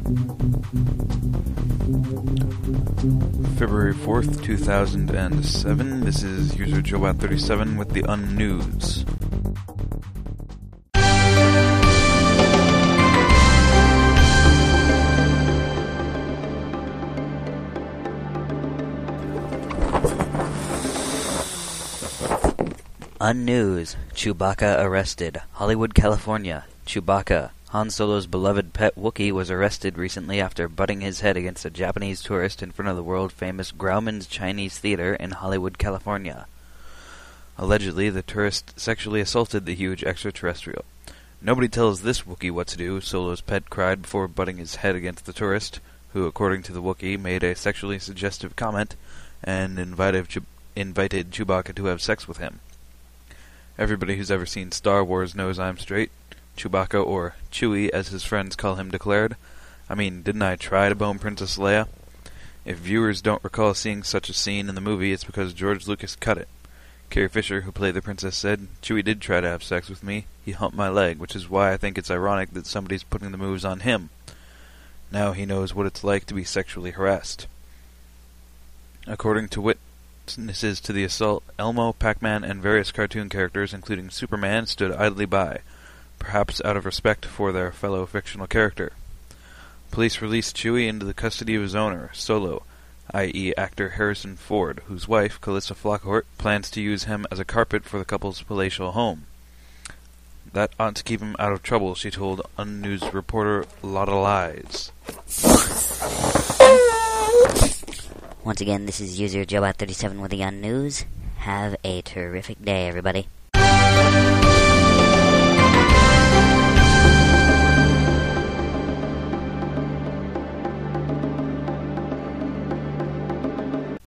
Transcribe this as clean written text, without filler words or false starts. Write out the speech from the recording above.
February 4th, 2007. This is user Jobat37 with the Unnews. Unnews. Chewbacca arrested. Hollywood, California. Chewbacca, Han Solo's beloved pet Wookiee, was arrested recently after butting his head against a Japanese tourist in front of the world-famous Grauman's Chinese Theater in Hollywood, California. Allegedly, the tourist sexually assaulted the huge extraterrestrial. "Nobody tells this Wookiee what to do," Solo's pet cried before butting his head against the tourist, who, according to the Wookiee, made a sexually suggestive comment and invited Chewbacca to have sex with him. "Everybody who's ever seen Star Wars knows I'm straight," Chewbacca, or Chewie as his friends call him, declared. "I mean, didn't I try to bone Princess Leia? If viewers don't recall seeing such a scene in the movie, it's because George Lucas cut it." Carrie Fisher, who played the princess, said, "Chewie did try to have sex with me. He humped my leg, which is why I think it's ironic that somebody's putting the moves on him. Now he knows what it's like to be sexually harassed." According to witnesses to the assault, Elmo, Pac-Man, and various cartoon characters, including Superman, stood idly by, perhaps out of respect for their fellow fictional character. Police released Chewie into the custody of his owner, Solo, i.e. actor Harrison Ford, whose wife, Calista Flockhart, plans to use him as a carpet for the couple's palatial home. "That ought to keep him out of trouble," she told Unnews reporter Lotta Lies. Once again, this is user Jobat37 with the Unnews. Have a terrific day, everybody.